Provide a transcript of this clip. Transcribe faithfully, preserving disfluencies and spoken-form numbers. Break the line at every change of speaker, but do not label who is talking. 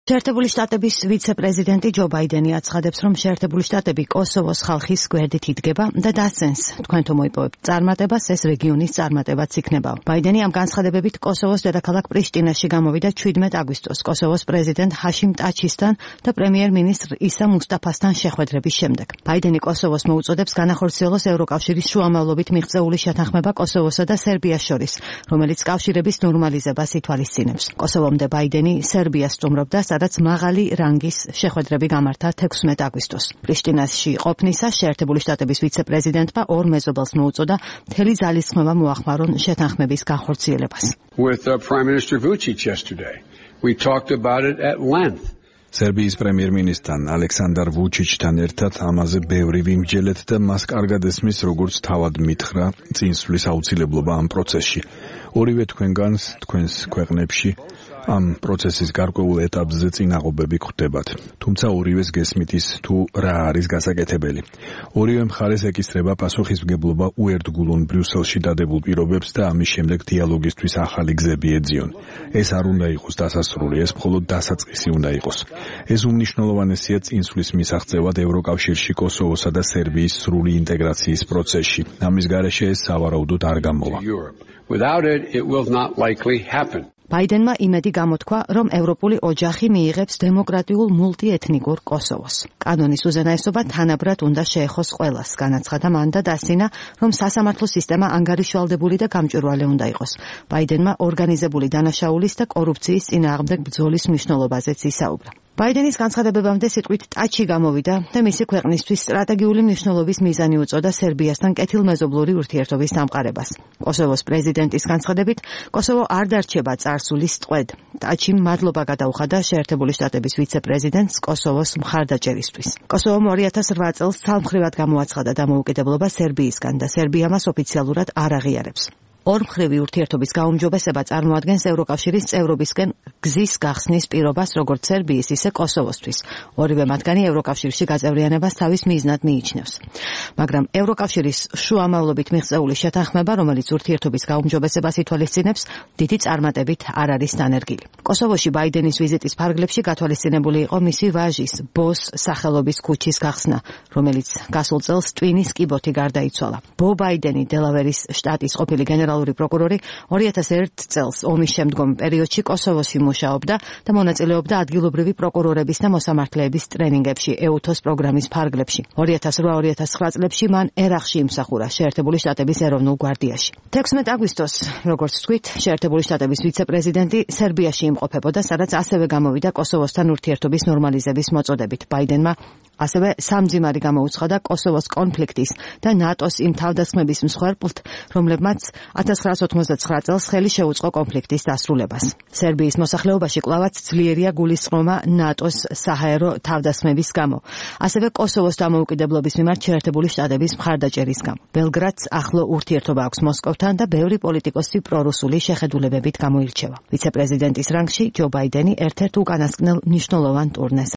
შეერთებული შტატების ვიცე-პრეზიდენტი ჯო ბაიდენი აცხადებს, რომ შეერთებული შტატები კოსოვოს ხალხის გვერდით იდგება და დასცენს, თქვენ თუ მოიპოვებთ წარმატებას, ეს რეგიონის წარმატებაც იქნებაო. ბაიდენი ამ განცხადებებით კოსოვოს დედაქალაქ პრიშტინაში გამოვიდა ჩვიდმეტ აგვისტოს კოსოვოს პრეზიდენტ ჰაშიმ ტაჩისთან და პრემიერ-მინისტრ ისა მუსტაფასთან შეხვედრების შემდეგ. ბაიდენი კოსოვოს მოუწოდებს განახორციელოს ევროკავშირის შუამავლობით მიღწეული შეთანხმება კოსოვოსა და სერბიას შორის, რომელიც კავშირების ნორმალიზებას ითვალისწინებს. კოსოვომდე ბაიდენი სერბიას სტუმრობდა, სადაც მაღალი რანგის შეხვედრები გამართა თექვსმეტ აგვისტოს. პრიშტინაში ყოფნისას შეერთებული შტატების ვიცე-პრეზიდენტმა ორ მეზობელს მოუწოდა მთელი ძალისხმევა მოახმარონ შეთანხმების განხორციელებას.
With uh, Prime Minister Vučić yesterday, we talked about it at length.
სერბიის პრემიერ-მინისტრთან ალექსანდარ ვუჩიჩთან ერთად ამაზე ბევრი ვიმსჯელეთ და მას კარგად ესმის, როგორც თავად მითხრა წინსვლის აუცილებლობა ამ პროცესში. ორივე თქვენგანს თქვენს ქვეყნებში ამ პროცესის გარკვეულ ეტაპზე წინაღობები გვხვდებათ. თუმცა ორივეს გესმით ის თუ რა არის გასაკეთებელი. ორივე მხარეს ეკისრება პასუხისმგებლობა უერთგულონ ბრიუსელში დადებულ პირობებს და ამის შემდეგ დიალოგისთვის ახალი გზები ეძიონ. ეს არ უნდა იყოს დასასრული, ეს მხოლოდ დასაწყისი უნდა იყოს. ეს უმნიშვნელოვანესია წინსვლის მისაღწევად ევროკავშირში კოსოვოსა და სერბიის სრული ინტეგრაციის პროცესში. ამის გარეშე ეს სავარაუდოდ არ გამოვა.
Without it, it will not likely happen.
ბაიდენმა იმედი გამოთქვა, რომ ევროპული ოჯახი მიიღებს დემოკრატიულ მულტიეთნიკურ კოსოვოს. კანონის უზენაესობა თანაბრად უნდა შეეხოს ყველას, განაცხადა მან და დასცინა, რომ სასამართლო სისტემა ანგარიშვალდებული და გამჭვირვალე უნდა იყოს. ბაიდენმა ორგანიზებული დანაშაულის და კორუფციის წინააღმდეგ ბრძოლის მნიშვნელობაზეც ისაუბრა. ბაიდენის განცხადებებამდე სიტყვით ტაჩი გამოვიდა და მისი ქვეყნისთვის სტრატეგიული მნიშვნელობის მიზანი უწოდა სერბიასთან კეთილმეზობლური ურთიერთობის დამყარებას. კოსოვოს პრეზიდენტის განცხადებით, კოსოვო არ დარჩება წარსულის ტყვედ. ტაჩიმ მადლობა გადაუხადა შეერთებული შტატების ვიცე-პრეზიდენტს კოსოვოს მხარდაჭერისთვის. კოსოვომ ორი ათას რვა წელს ცალმხრივად გამოაცხადა დამოუკიდებლობა სერბიისგან და სერბია მას ოფიციალურად არ აღიარებს. ორმხრივი ურთიერთობის გაუმჯობესება წარმოადგენს ევროკავშირის წევრობისკენ გზის გახსნის პირობას როგორც სერბიის, ისე კოსოვოსთვის. ორივე მათგანი ევროკავშირში გაწევრიანებას თავის მიზნად მიიჩნევს. მაგრამ ევროკავშირის შუამავლობით მიღწეული შეთანხმება, რომელიც ურთიერთობის გაუმჯობესებას ითვალისწინებს, დიდი წარმატებით არ არის დანერგილი. კოსოვოში ბაიდენის ვიზიტის ფარგლებში გათვალისწინებული იყო მისი ვაჟის, ბოს სახელობის ქუჩის გახსნა, რომელიც გასულ წელს ტვინის კიბოთი გარდაიცვალა. ბო ბაიდენი დელავერის შტატის ყოფილი გენერალური პროკურორი ორი ათას ერთ წელს ომის შემდგომ პერიოდში კოსოვოში მუშაობდა და მონაწილეობდა ადგილობრივი პროკურორების და მოსამართლეების ტრენინგებში ეუთოს პროგრამის ფარგლებში. ორი ათას რვა ორი ათას ცხრა წლებში მან ერახში იმსახურა შეერთებული შტატების ეროვნულ გვარდიაში. თექვსმეტ აგვისტოს, როგორც თქვით, შეერთებული შტატების ვიცე-პრეზიდენტი სერბიაში იმყოფებოდა, სადაც ასევე გამოვიდა კოსოვოსთან ურთიერთობის ნორმალიზების მოწოდებით. ბაიდენმა ასევე სამძიმარი გამოუცხადა კოსოვოს კონფლიქტის და ნატოს იმ თავდასხმების მსხვერპლთ, რომლებმაც ათას ცხრაასი ოთხმოცდაცხრა წელს ხელი შეუწყო კონფლიქტის დასრულებას. სერბიის მოსახლეობაში კვლავაც ძლიერია გულისწყრომა ნატოს საჰაერო თავდასხმების გამო. ასევე კოსოვოს დამოუკიდებლობის მიმართ შეერთებული შტატების მხარდაჭერის გამო. ბელგრადს ახლო ურთიერთობა აქვს მოსკოვთან და ბევრი პოლიტიკოსი პრორუსული შეხედულებებით გამოირჩევა. ვიცე-პრეზიდენტის რანგში ჯო ბაიდენი ერთ-ერთ უკანასკნელ მნიშვნელოვან ტურნეს